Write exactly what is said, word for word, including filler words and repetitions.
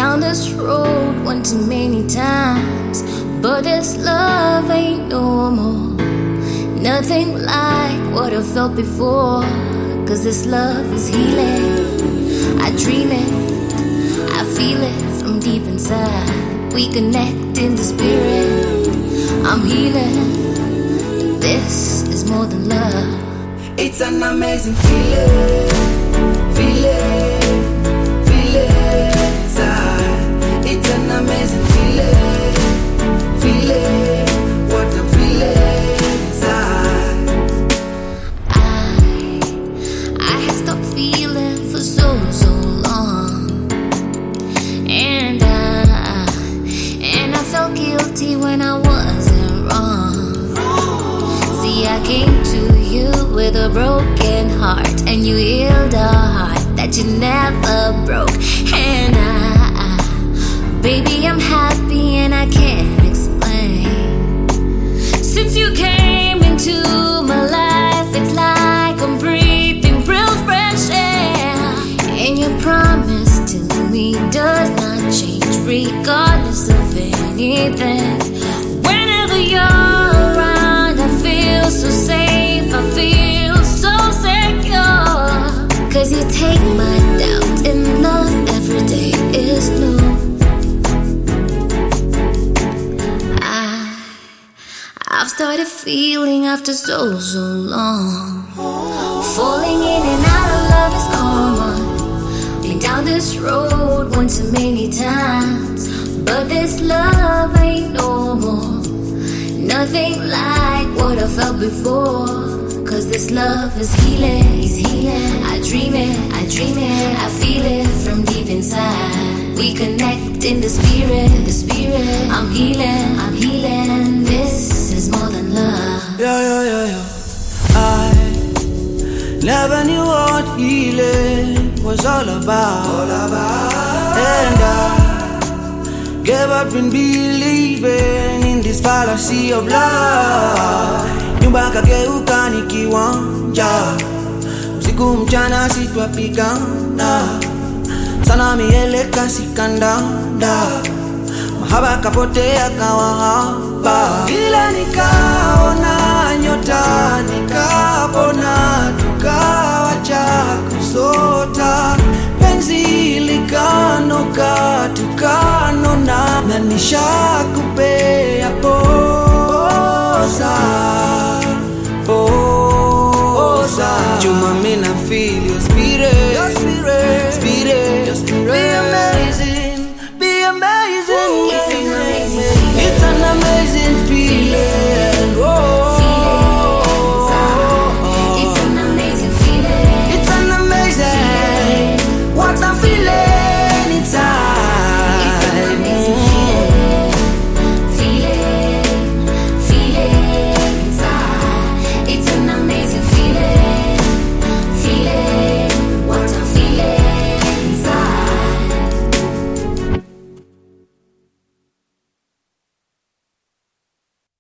down this road one too many times, but this love ain't no more. Nothing like what I felt before, cause this love is healing. I dream it, I feel it from deep inside. We connect in the spirit. I'm healing. This is more than love. It's an amazing feeling, feeling, feeling inside. It's an amazing feeling, feeling what I'm feeling inside. I, I had stopped feeling for so, so long, and I, and I felt guilty when I wasn't wrong. See, I came to you with a broken heart, and you healed a heart that you never broke. And I, I, baby, I'm happy and I can't explain. Since you came into my life, it's like I'm breathing real fresh air. And your promise to me does not change regardless of anything. Whenever you're around, I feel so safe, I feel so secure. Cause you take my doubt, and love every day is new. I, I've started feeling after so, so long. Falling in and out of love is common. Been down this road one too many times, but this love ain't no more. Nothing like what I felt before, cause this love is healing, is healing. I dream it, I dream it, I feel it from deep inside. We connect in the spirit, the spirit. I'm healing, I'm healing. This is more than love. Yeah, yeah, yeah, yeah. I never knew what healing was all about, all about. And I gave up in believing in this fallacy of love. Nyumba kageuka ni kiwanja, usiku mchana sitwapigana, sana mieleka sikandanda, mahaba kapotea kawahaba. Ila nikaona nyota, nikapona, tukawacha kusota, penzi likanuka, tukanona, na nishaku